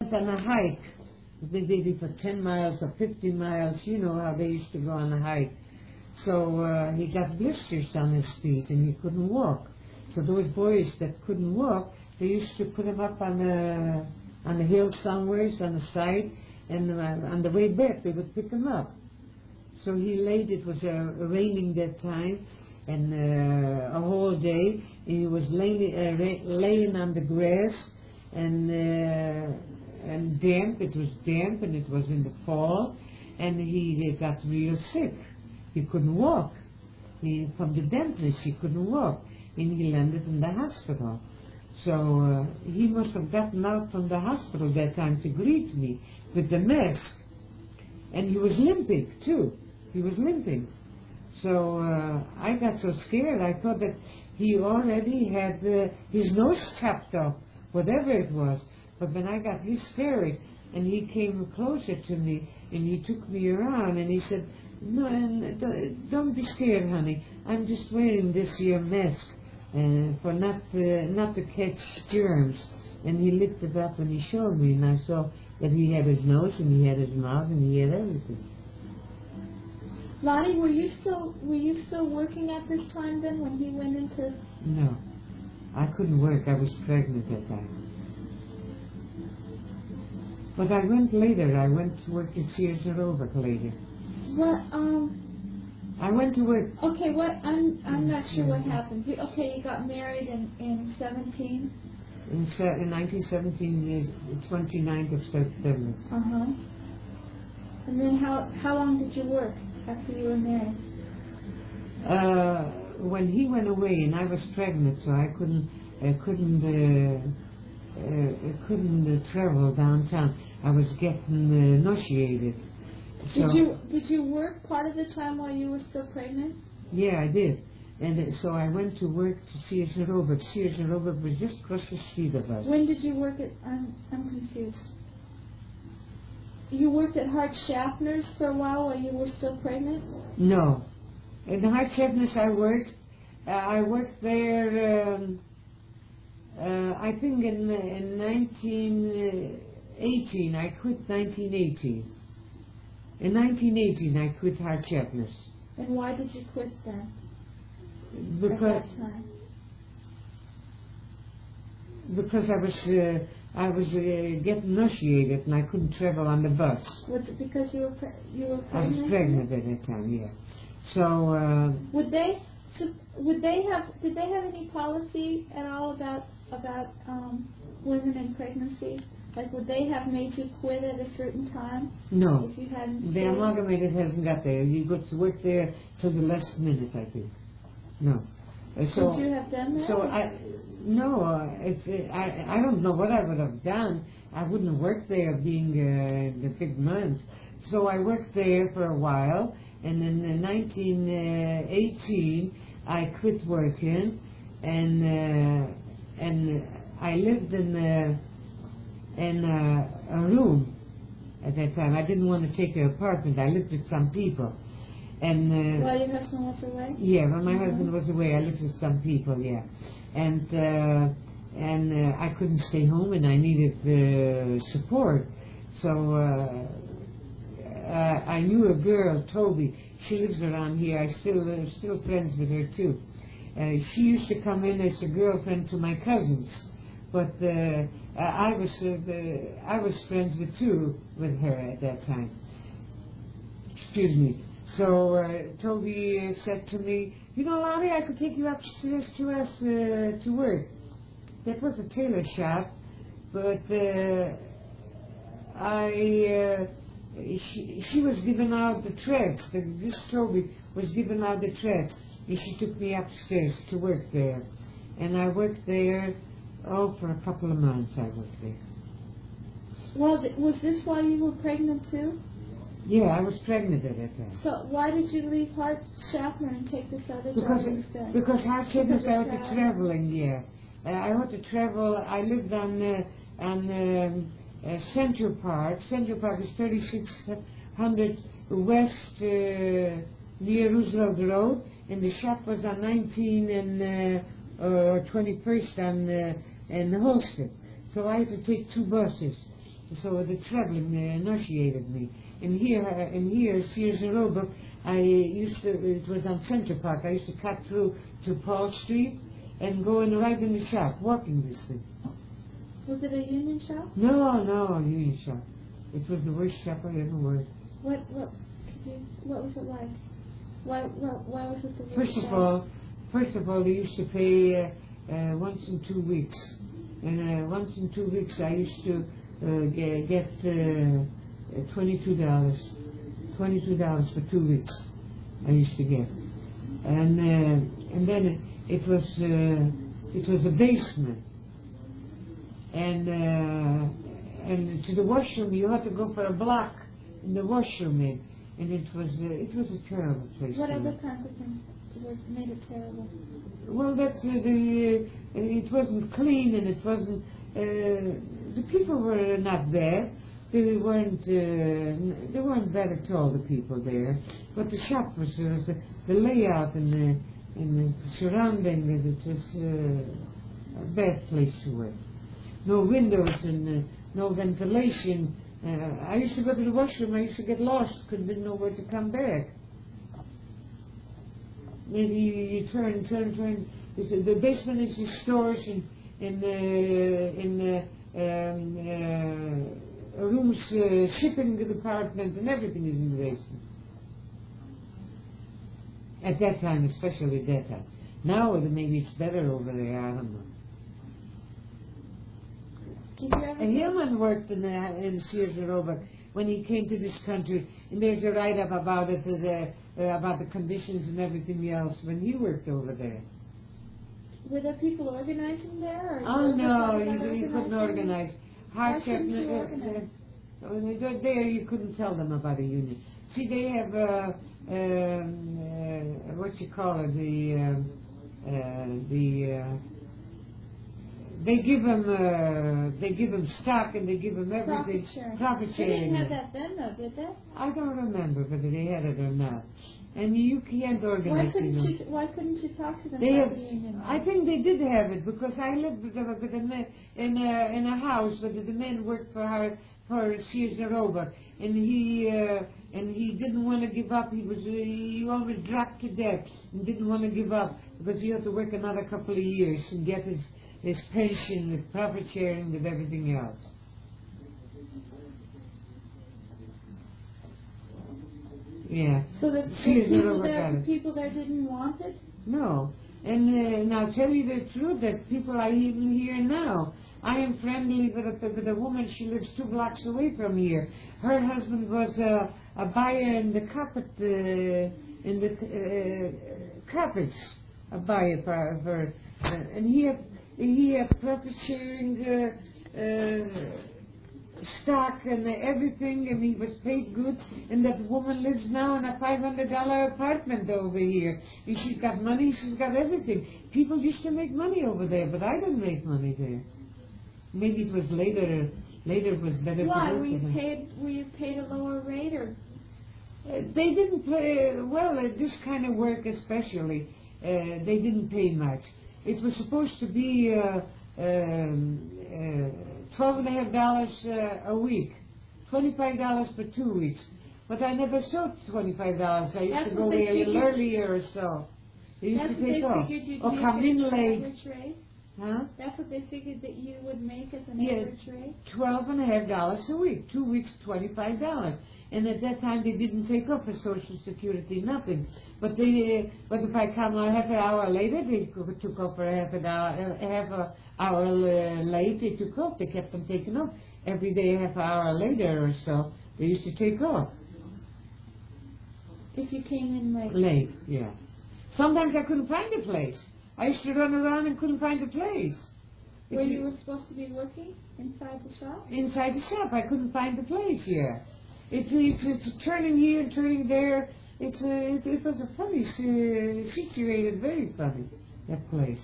on a hike. They did it for 10 miles or 15 miles. You know how they used to go on a hike. So he got blisters on his feet and he couldn't walk. So those boys that couldn't walk, they used to put him up on a hill somewhere, on the side, and on the way back they would pick him up. So he laid, it was raining that time, and a whole day, and he was laying on the grass, and damp, it was damp, and it was in the fall, and he got real sick. He couldn't walk. From the dentist, he couldn't walk, and he landed in the hospital. So he must have gotten out from the hospital that time to greet me with the mask. And he was limping, too. He was limping. So I got so scared, I thought that he already had his nose chopped off, whatever it was. But when I got hysteric, and he came closer to me, and he took me around, and he said, "No, don't be scared, honey. I'm just wearing this here mask for not to catch germs." And he lifted up and he showed me, and I saw that he had his nose, and he had his mouth, and he had everything. Lonnie, were you still working at this time then when he went into? No, I couldn't work. I was pregnant at that time. But I went later. I went to work at Sears and Roebuck later. What? I went to work. Okay. What? I'm not sure what happened. You got married in 17. In 1917, 29th of September. And then how long did you work after you were married? When he went away, and I was pregnant, so I couldn't travel downtown. I was getting nauseated. So, did you work part of the time while you were still pregnant? Yeah, I did. And so I went to work to Sears and Roebuck. Sears and Roebuck was just across the street of us. When did you work at? I'm confused. You worked at Hart Schaffner's for a while you were still pregnant? No. In Hart Schaffner's I worked there, I think in 1918. I quit 1918. In 1918 I quit Hart Schaffner's. And why did you quit then? Because I was getting nauseated and I couldn't travel on the bus. Was it because you were pregnant? I was pregnant at that time, yeah. So did they have any policy at all about women in pregnancy? Like, would they have made you quit at a certain time? No. If you hadn't. The amalgamated hasn't got there. You got to work there till the last minute, I think. No. So would you have done that? So I don't know what I would have done. I wouldn't have worked there being the big month. So I worked there for a while, and in 1918 I quit working, and I lived in a room at that time. I didn't want to take an apartment. I lived with some people. And while your husband was away? Yeah, when my husband was away, I lived with some people, yeah. And I couldn't stay home, and I needed support. So I knew a girl, Toby. She lives around here. I still friends with her too. She used to come in as a girlfriend to my cousins, but I was friends with her at that time. Excuse me. So Toby said to me, "You know, Lonnie, I could take you upstairs to us to work." That was a tailor shop, but she was giving out the threads. This Toby was giving out the threads, and she took me upstairs to work there. And I worked there, for a couple of months I worked there. Well, was this while you were pregnant too? Yeah, I was pregnant at that time. So why did you leave Hart Schaffner and take this other job instead? Because Hart Schaffner's out to traveling, yeah. I went to travel. I lived on Central Park. Central Park is 3600 West near Roosevelt Road, and the shop was on 19 and 21st and Holsted. So I had to take two buses. So the traveling initiated me. And here, Sears and Roebuck, it was on Central Park. I used to cut through to Paul Street and go in right in the shop, walking distance. Was it a union shop? No, a union shop. It was the worst shop I ever worked. What was it like? Why was it the worst First of all, they used to pay once in 2 weeks. And once in 2 weeks I used to get $22 for 2 weeks. I used to get, and then it was a basement, and to the washroom you had to go for a block in the washroom, and it was a terrible place. What other kinds of things made it terrible? Well, that's it wasn't clean, and it wasn't. The people were not bad. They weren't bad at all. The people there, but the shop was the layout and the surrounding. It was a bad place to work. No windows and no ventilation. I used to go to the washroom. I used to get lost. Didn't know where to come back. Maybe you turn. The basement is the stores and rooms, shipping department, and everything is in the basement. At that time, especially that time. Now maybe it's better over there. I don't know. And Hillman worked in Sears and Roebuck when he came to this country, and there's a write-up about it, about the conditions and everything else when he worked over there. Were there people organizing there? Oh no, you couldn't organize. Why couldn't you organize? There you couldn't tell them about a union. See, they have what you call it, they give them stock and they give them everything. Profit sharing. They didn't have that then, though, did they? I don't remember whether they had it or not. And you can't organize. Why couldn't you talk to them about the union? I think they did have it because I lived with a man in a house where the man worked for Sears and Roebuck, and he didn't want to give up. He always dropped to debt and didn't want to give up because he had to work another couple of years and get his pension with profit sharing with everything else. Yeah. So the people there didn't want it? No. And I'll tell you the truth, that people are even here now. I am friendly with a woman. She lives 2 blocks away from here. Her husband was a buyer in the carpets, a buyer for her, and he had profit sharing stock and everything, and he was paid good. And that woman lives now in a $500 apartment over here. And she's got money. She's got everything. People used to make money over there, but I didn't make money there. Maybe it was later. Later it was better. Why were you paid a lower rate, or? They didn't pay well. This kind of work, especially, they didn't pay much. It was supposed to be $12.50 a week, $25 for 2 weeks. But I never saw $25. I used to go there a little earlier or so. They used to take off. Or come in late. Huh? That's what they figured that you would make as an average rate? $12.50 a week. 2 weeks, $25. And at that time they didn't take off for Social Security, nothing. But if I come a half an hour later, they took off for a half an hour late. They took off. They kept them taking off every day, a half hour later or so. They used to take off. If you came in late. Late, yeah. Sometimes I couldn't find a place. I used to run around and couldn't find a place. Where you were supposed to be working? Inside the shop? Inside the shop. I couldn't find a place here. It's turning here and turning there. It was a funny, situated, very funny, that place.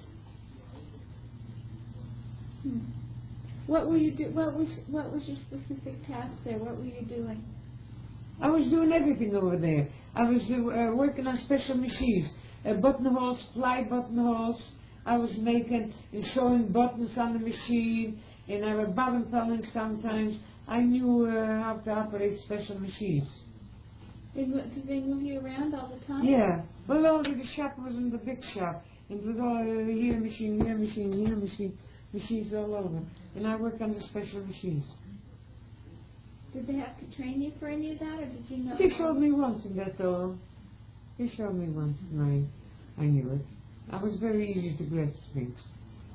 What were you What was your specific task there? What were you doing? I was doing everything over there. I was working on special machines. Buttonholes, fly buttonholes. I was making and sewing buttons on the machine, and I was bottom filling sometimes. I knew how to operate special machines. Did they move you around all the time? Yeah. Well, only the shop wasn't the big shop. It was all here machine, here machine, here machine, machines all over. And I worked on the special machines. Did they have to train you for any of that, or did you know? They showed me once, and that's all. They showed me once, and I knew it. I was very easy to grasp things.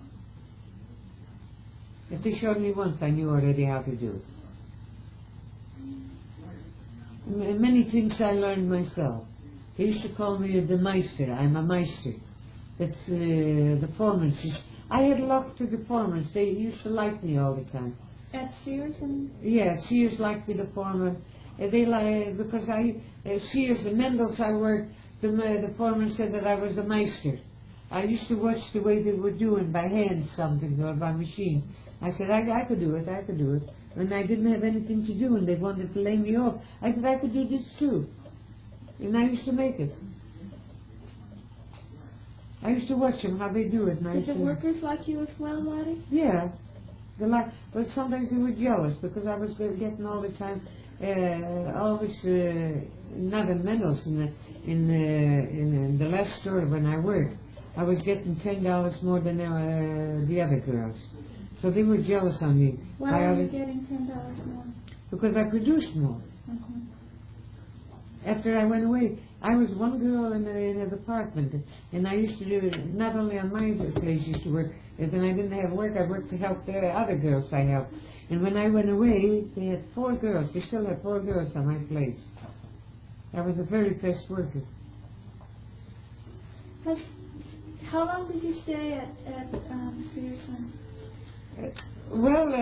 If they showed me once, I knew already how to do it. Many things I learned myself. They used to call me the Meister. I'm a Meister. That's the foreman. I had luck to the foremen. They used to like me all the time. At Sears and... Yeah, Sears liked me, the foreman. They like because Sears and Mendel's I worked. The foreman said that I was a Meister. I used to watch the way they were doing by hand something or by machine. I said I could do it. I could do it. And I didn't have anything to do, and they wanted to lay me off. I said I could do this too, and I used to make it. I used to watch them how they do it. And Did the workers like you as well, Lottie? Yeah. But sometimes they were jealous because I was getting all the time, always, not in Mendel's, in the last store when I worked, I was getting $10 more than the other girls. So they were jealous on me. Why were you getting $10 more? Because I produced more. Mm-hmm. After I went away, I was one girl in a department, and I used to do it not only on my place used to work, and when I didn't have work, I worked to help the other girls I helped. And when I went away, they had 4 girls. They still had 4 girls on my place. I was a very fast worker. How long did you stay at Sears? Well,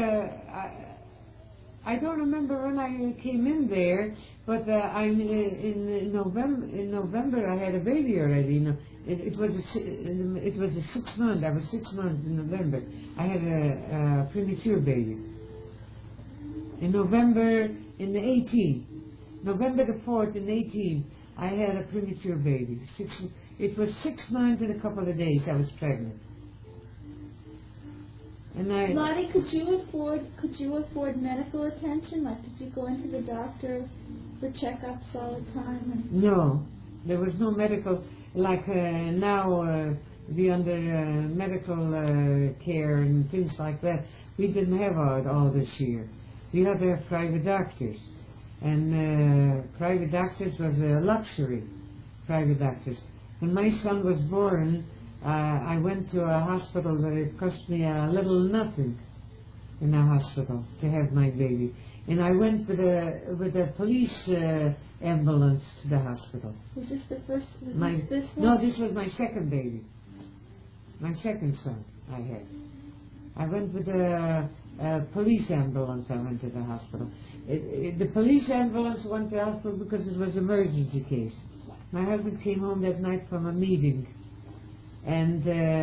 I don't remember when I came in there, but in November I had a baby already. You know, it was a 6 month. I was 6 months in November. I had a premature baby. In November November the 4th in 18, I had a premature baby. It was 6 months and a couple of days I was pregnant. And Lottie, could you afford medical attention? Like, did you go into the doctor for checkups all the time? No, there was no medical. Like now, we under medical care and things like that. We didn't have all this year. We had to have private doctors, and private doctors was a luxury. Private doctors. When my son was born, I went to a hospital that it cost me a little nothing in a hospital to have my baby. And I went with a police ambulance to the hospital. Was this the first? This one? No, this was my second baby. My second son I had. I went with a police ambulance. I went to the hospital. The police ambulance went to the hospital because it was an emergency case. My husband came home that night from a meeting. And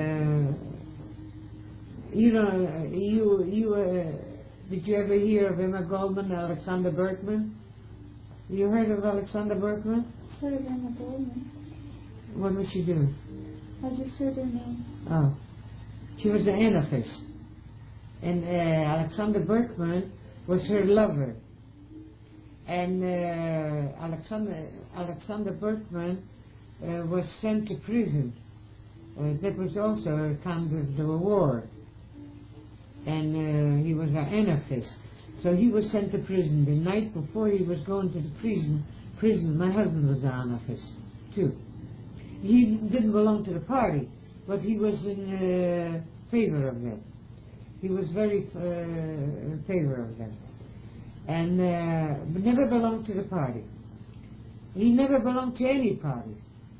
did you ever hear of Emma Goldman, Alexander Berkman? You heard of Alexander Berkman? Heard of Emma Goldman. What was she doing? I just heard her name. Oh, she was an anarchist, and Alexander Berkman was her lover. And Alexander Berkman was sent to prison. That was also a kind of the war. And he was an anarchist. So he was sent to prison. The night before he was going to the prison, my husband was an anarchist, too. He didn't belong to the party, but he was in favor of them. He was very in favor of them. And but never belonged to the party. He never belonged to any party.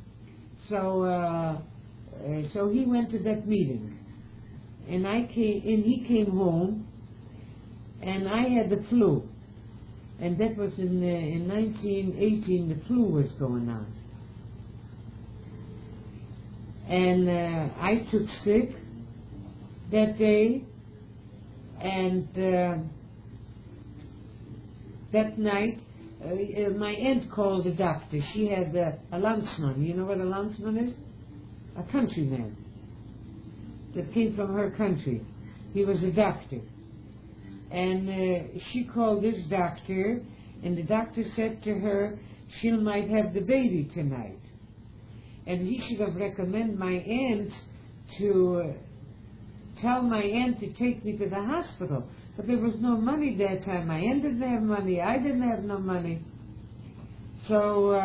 So so he went to that meeting, and he came home, and I had the flu, and that was in 1918. The flu was going on, and I took sick that day, and that night my aunt called the doctor. She had a landsman. You know what a landsman is? A countryman that came from her country. He was a doctor. And she called this doctor, and the doctor said to her, she might have the baby tonight. And he should have recommended my aunt to tell my aunt to take me to the hospital. But there was no money that time. My aunt didn't have money. I didn't have no money. So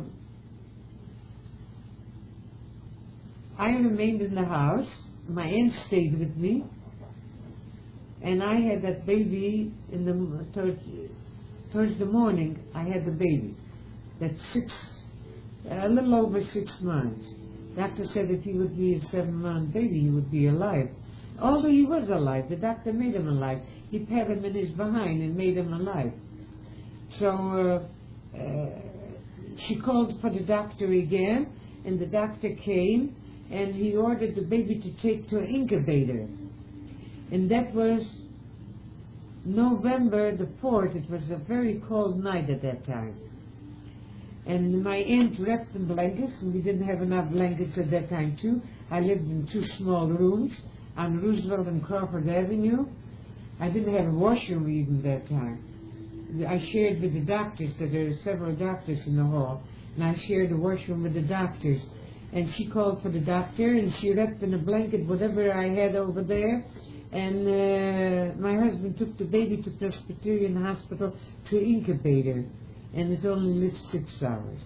I remained in the house. My aunt stayed with me. And I had that baby in towards the morning. I had the baby. That's a little over 6 months. Doctor said if he would be a 7-month baby, he would be alive. Although he was alive, the doctor made him alive. He pat him in his behind and made him alive. So she called for the doctor again, and the doctor came, and he ordered the baby to take to an incubator. And that was November the 4th. It was a very cold night at that time. And my aunt wrapped in blankets, and we didn't have enough blankets at that time too. I lived in 2 small rooms on Roosevelt and Crawford Avenue. I didn't have a washroom even that time. I shared with the doctors, because there are several doctors in the hall, and I shared the washroom with the doctors. And she called for the doctor, and she wrapped in a blanket whatever I had over there. And my husband took the baby to Presbyterian Hospital to incubator, and it only lived 6 hours.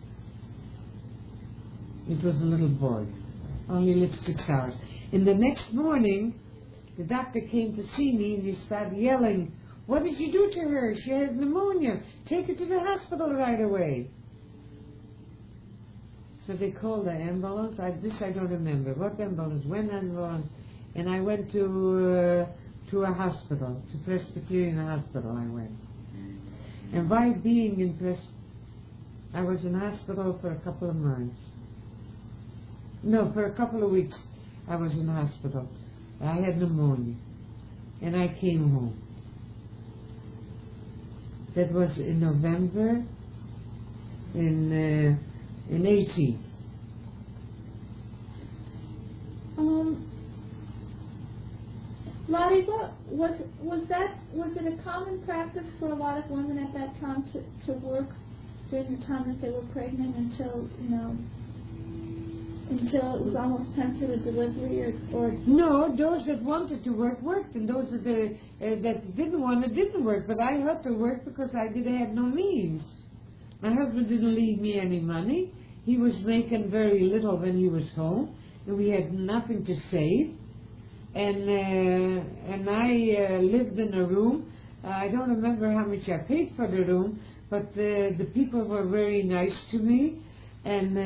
It was a little boy. Only lived 6 hours. And the next morning, the doctor came to see me, and he started yelling, "What did you do to her? She has pneumonia. Take her to the hospital right away." So they called the ambulance. I don't remember. What ambulance? When ambulance? And I went to a hospital, to Presbyterian Hospital I went. And by being in I was in hospital for a couple of months. No, for a couple of weeks I was in hospital. I had pneumonia. And I came home. That was in November in 18. Lottie, was it a common practice for a lot of women at that time to work during the time that they were pregnant until it was almost time for the delivery, or No, those that wanted to work worked, and those that didn't want to didn't work. But I had to work because I didn't have no means. My husband didn't leave me any money. He was making very little when he was home, and we had nothing to save. And I lived in a room. I don't remember how much I paid for the room, but the people were very nice to me, and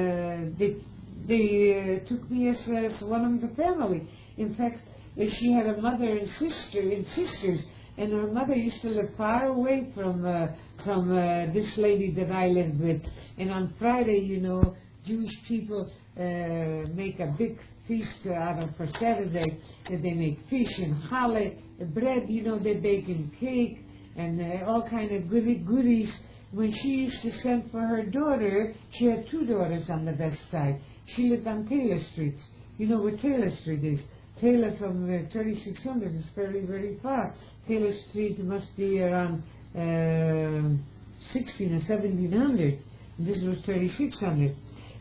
they took me as one of the family. In fact, she had a mother and sisters, and her mother used to live far away from this lady that I lived with. And on Friday, Jewish people make a big feast out of for Saturday, and they make fish and challah, bread, they bake in cake, and all kind of goodies. When she used to send for her daughter, she had 2 daughters on the west side. She lived on Taylor Street. You know where Taylor Street is? Taylor from 3600 is very, very far. Taylor Street must be around 16 or 1700. This was 3600.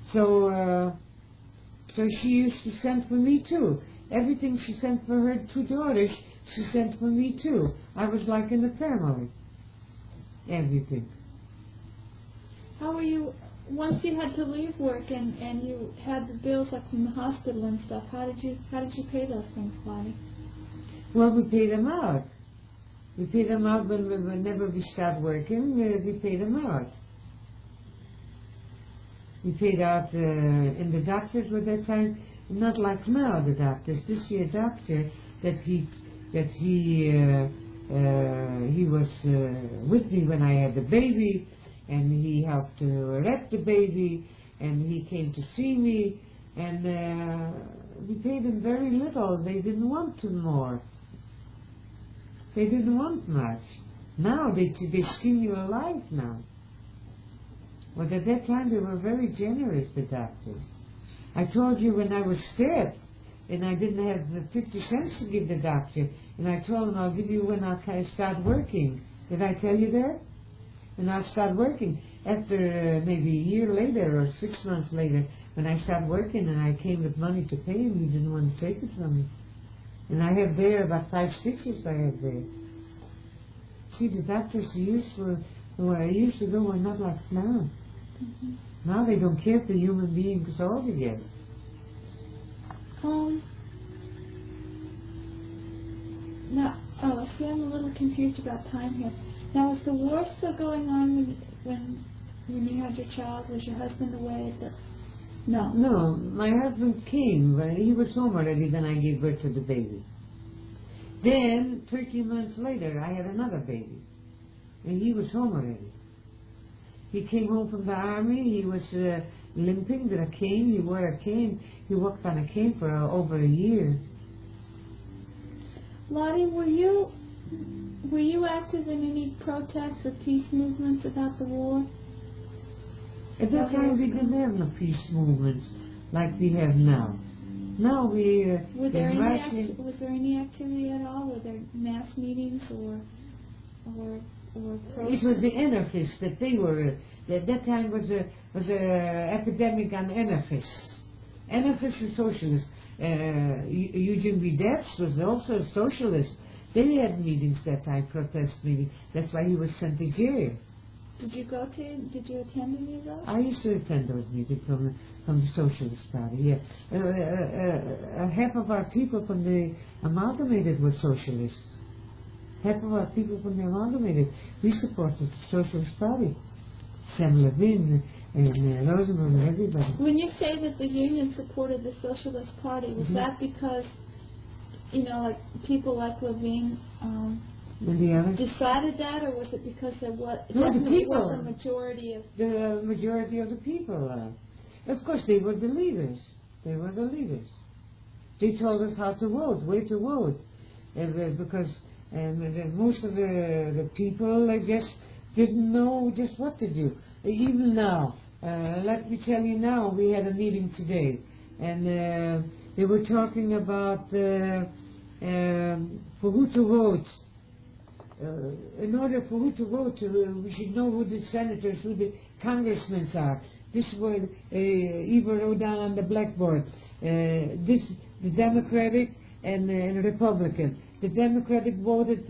So she used to send for me too. Everything she sent for her 2 daughters, she sent for me too. I was like in the family. Everything. How were you, once you had to leave work and you had the bills like from the hospital and stuff, how did you pay those things, Lottie? Well, we paid them out. We paid them out whenever we start working, we paid them out. We paid out, and the doctors were that time, not like now, the doctors. This year doctor, that he was with me when I had the baby, and he helped to wrap the baby, and he came to see me, and we paid them very little. They didn't want more. They didn't want much. Now they skin you alive now. But at that time they were very generous, the doctors. I told you when I was scared, and I didn't have the 50 cents to give the doctor. And I told him, I'll give you when I start working. Did I tell you that? And I'll start working. After maybe a year later or 6 months later, when I started working and I came with money to pay him, he didn't want to take it from me. And I have there about 5 stitches I have there. See, the doctors who I used to go are not like now. Mm-hmm. Now they don't care for human beings altogether. Now, see, I'm a little confused about time here. Now, is the war still going on when you had your child? Was your husband away at the... No. No, my husband came, but he was home already. Then I gave birth to the baby. Then, 13 months later, I had another baby, and he was home already. He came home from the army. He was limping with a cane. He wore a cane. He walked on a cane for over a year. Lottie, were you active in any protests or peace movements about the war? At that time, we didn't have no peace movements like we have now. Now we... was there any activity at all? Were there mass meetings or protests? It was the anarchists that they were... At that time was a epidemic on anarchists. Anarchists and socialists. Eugene V. Debs was also a socialist. They had meetings that time, protest meetings. That's why he was sent to jail. Did you attend any of those? I used to attend those meetings from the Socialist Party, yeah. Half of our people from the Amalgamated were socialists. Half of our people from the Amalgamated, we supported the Socialist Party. Sam Levin and Rosenberg and everybody. When you say that the Union supported the Socialist Party, was that because, like people like Levin decided that, or was it because there was a majority of... The majority of the people. Of course, they were the leaders. They were the leaders. They told us how to vote, where to vote. Because most of the people, I guess, didn't know just what to do. Even now, let me tell you now, we had a meeting today, and they were talking about for who to vote. In order for who to vote, we should know who the senators, who the congressmen are. This was Eva wrote down on the blackboard. The Democratic and Republican. The Democratic voted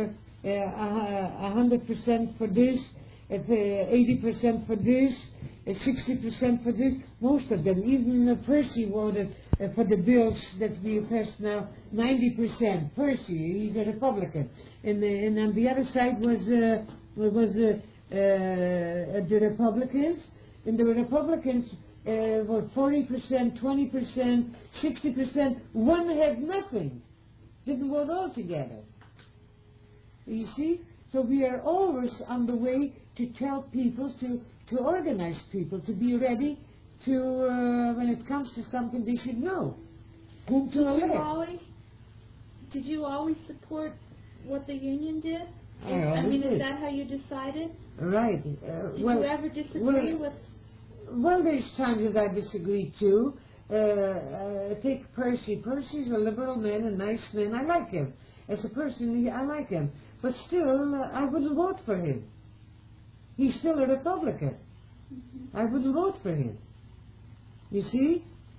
100% for this, 80% for this, 60% for this. Most of them, even Percy voted for the bills that we passed now, 90%. Percy, he's a Republican. And on the other side was the Republicans. And the Republicans were 40%, 20%, 60%. One had nothing. Didn't vote altogether. You see? So we are always on the way to tell people, to organize people, to be ready to, when it comes to something, they should know whom to elect. Did you always support what the Union did? Is that how you decided? Right. Did you ever disagree with... Well, there's times that I disagree too. Take Percy. Percy's a liberal man, a nice man. I like him. As a person, I like him. But still, I wouldn't vote for him. He's still a Republican. Mm-hmm. I wouldn't vote for him. You see?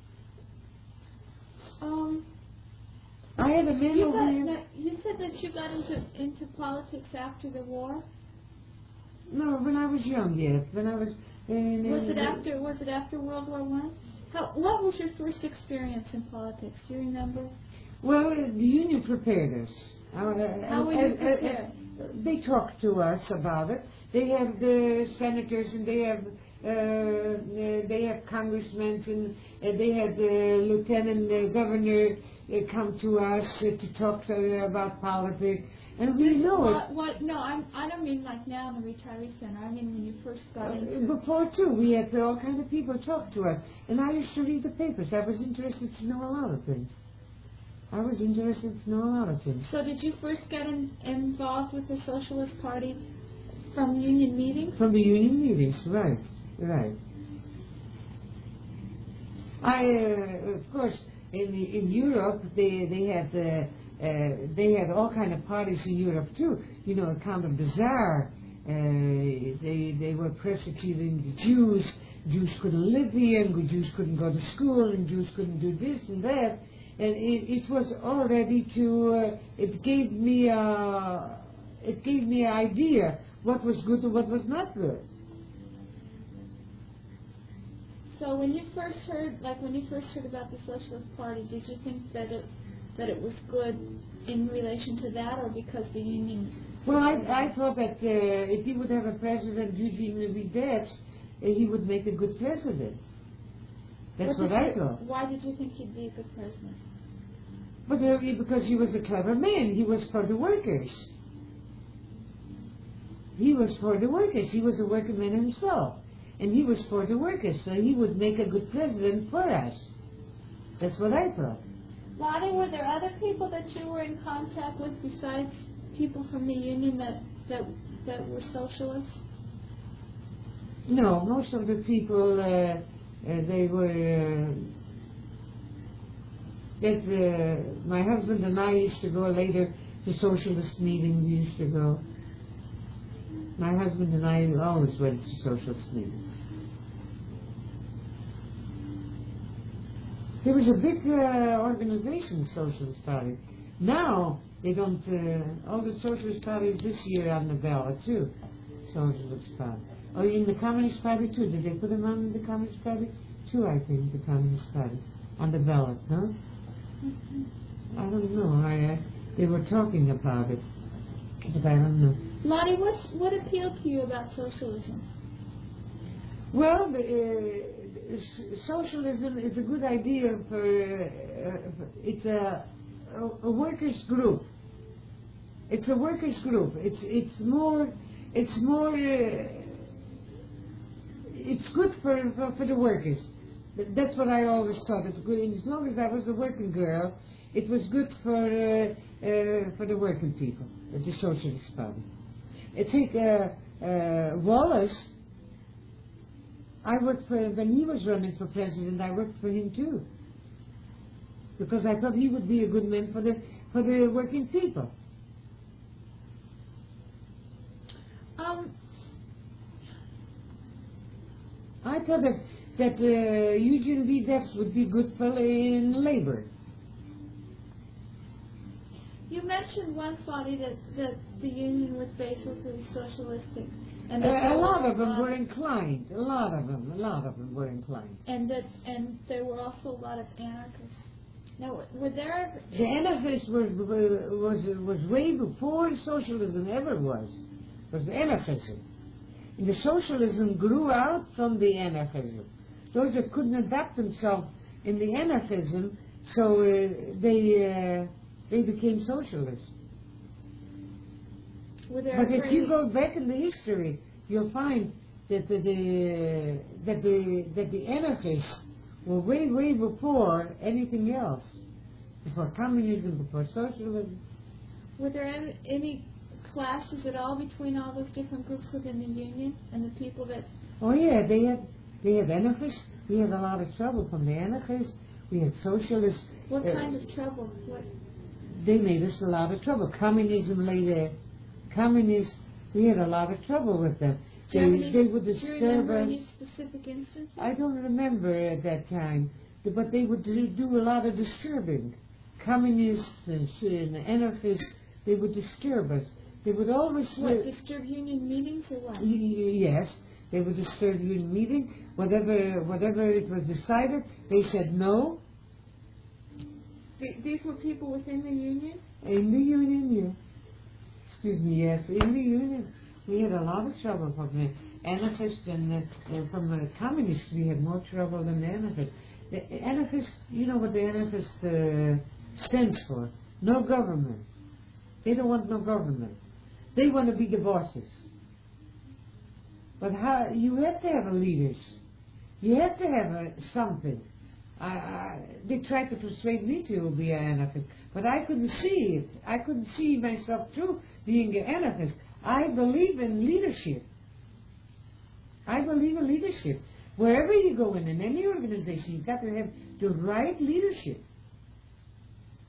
I had a man over here... You said that you got into politics after the war? No, when I was young, yes. When I was... Was it after World War I? What was your first experience in politics? Do you remember? Well, the Union prepared us. How were you prepared? They talked to us about it. They have the senators and they have congressmen and they had the lieutenant governor come to us to talk about politics. And we know it. No, I don't mean like now in the retiree center. I mean when you first got into... Before, too, we had all kinds of people talk to us. And I used to read the papers. I was interested to know a lot of things. So did you first get involved with the Socialist Party from Union meetings? From the Union meetings, right. Of course, in Europe, they had all kind of parties in Europe too. You know, account of the Tsar. They were persecuting the Jews. Jews couldn't live here, and Jews couldn't go to school, and Jews couldn't do this and that. And it was already to. It gave me an idea what was good and what was not good. So when you first heard about the Socialist Party, did you think that it was good in relation to that, or because the Union? Well, I thought that if he would have a president, Eugene Vidette, he would make a good president. That's what I thought. Why did you think he'd be a good president? But because he was a clever man. He was for the workers. He was for the workers. He was a working man himself. And he was for the workers, so he would make a good president for us. That's what I thought. Lottie, were there other people that you were in contact with besides people from the Union that were socialists? No, most of the people, they were... my husband and I used to go later to socialist meetings. We used to go. My husband and I always went to socialist meetings. There was a big organization, Socialist Party. Now, they don't... all the Socialist Parties this year on the ballot, too. Socialist Party. Oh, in the Communist Party, too. Did they put them on the Communist Party? Too, I think, the Communist Party. On the ballot, no? I don't know. They were talking about it. But I don't know. Lottie, what appealed to you about socialism? Well, socialism is a good idea for it's a workers' group. It's a workers' group. It's good for the workers. That's what I always thought. It's good. And as long as I was a working girl, it was good for the working people, the Socialist Party. Take Wallace. I worked for when he was running for president. I worked for him too, because I thought he would be a good man for the working people. I thought that Eugene Vidette would be good for in labor. You mentioned once, Lottie, that the Union was basically socialistic. And a lot of them were inclined. A lot of them were inclined. And there were also a lot of anarchists. Now, were there... The anarchists was way before socialism ever was. It was anarchism. And the socialism grew out from the anarchism. Those that couldn't adapt themselves in the anarchism, so they became socialists. But if you go back in the history, you'll find that the anarchists were way before anything else, before communism, before socialism. Were there any classes at all between all those different groups within the Union and the people that... Oh yeah, they had anarchists. We had a lot of trouble from the anarchists. We had socialists. What kind of trouble? They made us a lot of trouble. Communism lay there. Communists, we had a lot of trouble with them. They would disturb us. Do you remember any specific instances? I don't remember at that time, but they would do a lot of disturbing. Communists and anarchists, they would disturb us. They would always... disturb union meetings or what? Yes, they would disturb union meetings. Whatever it was decided, they said no. These were people within the Union? In the Union, yes. Excuse me, yes, in the Union. We had a lot of trouble from the anarchists and from the communists. We had more trouble than the anarchists. The anarchists, you know what the anarchists stands for? No government. They don't want no government. They want to be the bosses. But you have to have a leaders. You have to have something. They tried to persuade me to be an anarchist, but I couldn't see it. I couldn't see myself through being an anarchist. I believe in leadership. I believe in leadership. Wherever you go in any organization, you've got to have the right leadership.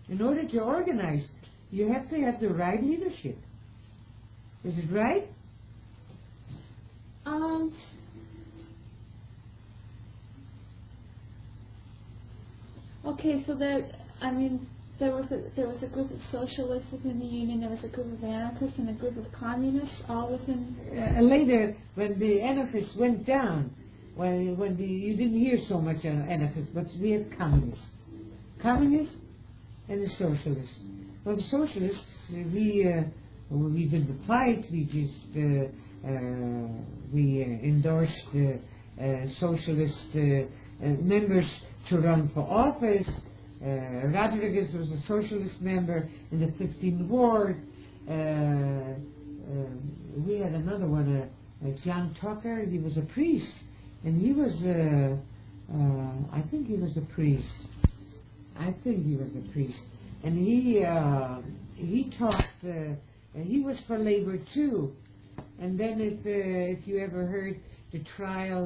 In order to organize, you have to have the right leadership. Is it right? Okay, so there was a group of socialists within the union. There was a group of anarchists and a group of communists, all within. Later, when the anarchists went down, you didn't hear so much anarchists, but we had communists and the socialists. Well, the socialists, we didn't fight. We just endorsed socialist members to run for office. Rodriguez was a socialist member in the 15th Ward. We had another one, John Tucker. He was a priest, and he was, I think he was a priest. And he talked. He was for labor too. And then, if you ever heard the trial